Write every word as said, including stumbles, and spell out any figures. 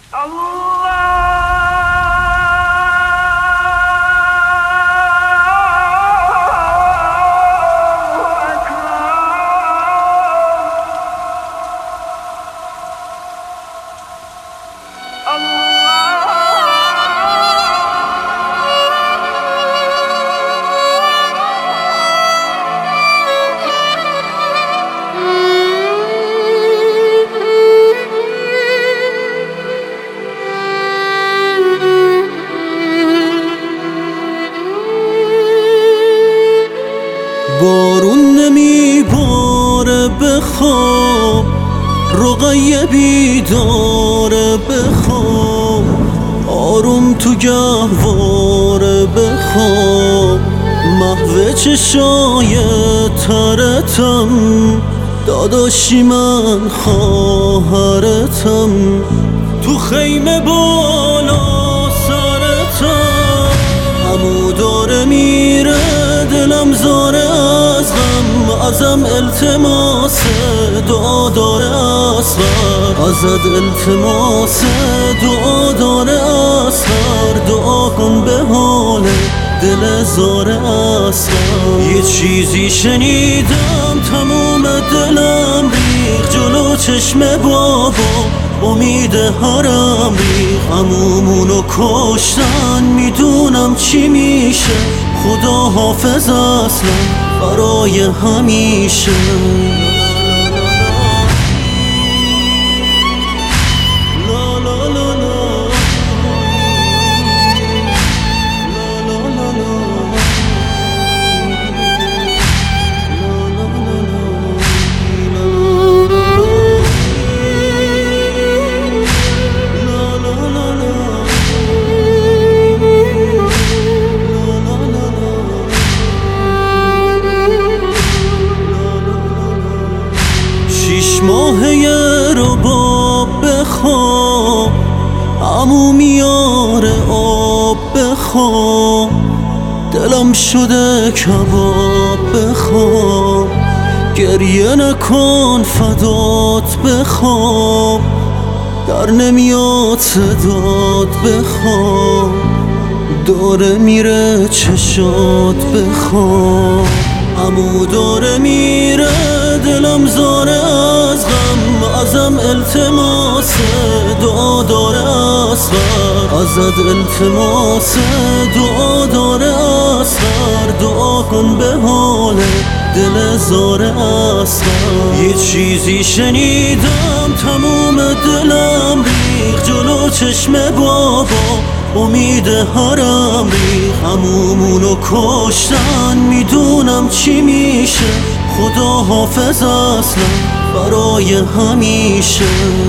بارون نمیباره بخواب، رقیه بیداره بخواب، آروم تو گهواره بخواب، محو چشای ترتم، داداشی من خواهرتم، تو خیمه بالا سرتم، عمو داره میره دلم زاره از غم، ازم التماس دعا داره اصغر، ازت التماس دعا داره اصغر، دعا کن به حال دل زاره اصغر. یه چیزی شنیدم تموم دلم ریخ جلو چشم بابا، امید هرم ریخ، عمومونو کشتن میدونم چی میشه، خدا حافظ اصلا برای همیشه. شیش ماهه یه رباب بخواب، عمو میاره آب بخواب، دلم شده کباب بخواب، گریه نکن فدات بخواب، در نمیاد صدات بخواب، داره میره چشات بخواب، عمو داره میره دلم زاره از غم، ازم التماس دعا داره اصغر، ازت التماس دعا داره اصغر، دعا کن به حال دل زاره اصغر. یه چیزی شنیدم تموم دلم ریخ جلو چشم بابا، امید هرم ریخ، عمومونو کشتن میدونم چی میشه، خدا حافظ اصلا برای همیشه.